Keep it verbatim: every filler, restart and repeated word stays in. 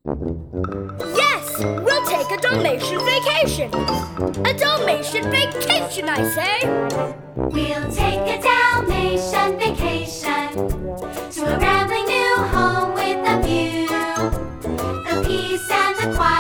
Yes, we'll take a Dalmatian vacation. A Dalmatian vacation, I say. We'll take a Dalmatian vacation to a rambling new home with a view. The peace and the quiet